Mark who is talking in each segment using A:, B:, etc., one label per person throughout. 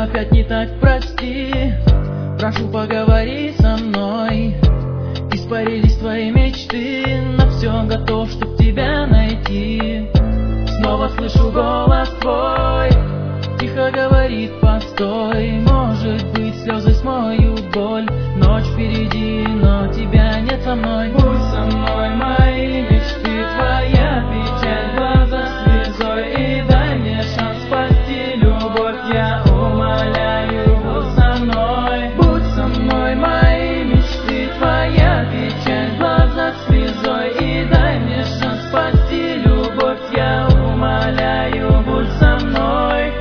A: опять не так, прости. Прошу, поговори со мной. Испарились твои мечты, на все готов, чтоб тебя найти. Снова слышу голос твой, тихо говорит: постой. Может быть, слезы смоют боль. Ночь впереди, но тебя нет со мной. Будь со мной, мои мечты, твоя печаль, глаза слезой. И дай мне шанс спасти любовь, я умоляю, будь со мной. Будь со мной, мои мечты, твоя печаль, глаза слезой. И дай мне шанс спасти любовь, я умоляю, будь со мной.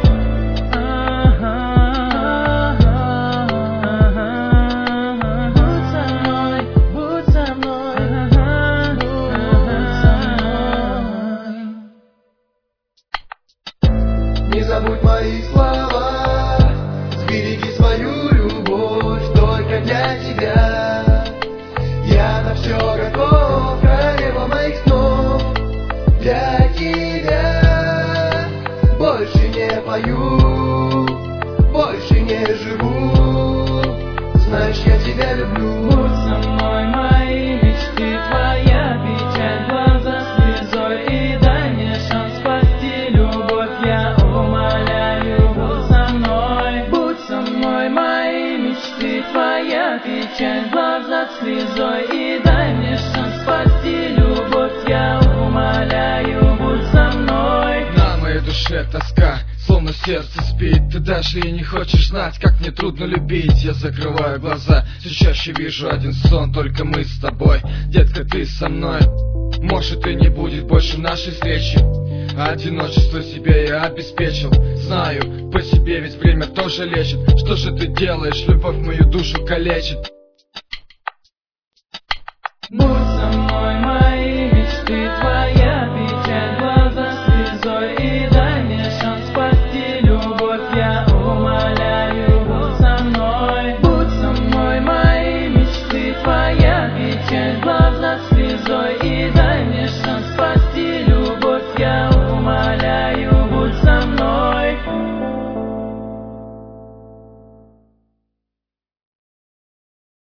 B: Не забудь мои слова, сбереги свою любовь только для тебя. Я на все готов, королева моих снов, для тебя. Больше не пою, больше не живу, знаешь, я тебя люблю.
A: Будь со мной, мои мечты, твоя печаль, глаза слезой. И дай мне шанс спасти любовь, я умоляю, будь со мной. Будь со мной, мои мечты, твоя печаль, глаза слезой. И дай мне шанс спасти любовь, я умоляю, будь со мной.
C: На моей душе тоска, словно сердце спит. Ты даже и не хочешь знать, как мне трудно любить. Я закрываю глаза, все чаще вижу один сон, только мы с тобой. Детка, ты со мной. Может, и не будет больше нашей встречи. Одиночество себе я обеспечил. Знаю по себе, ведь время тоже лечит. Что же ты делаешь, любовь мою душу калечит.
A: Будь со мной, мои мечты, твоя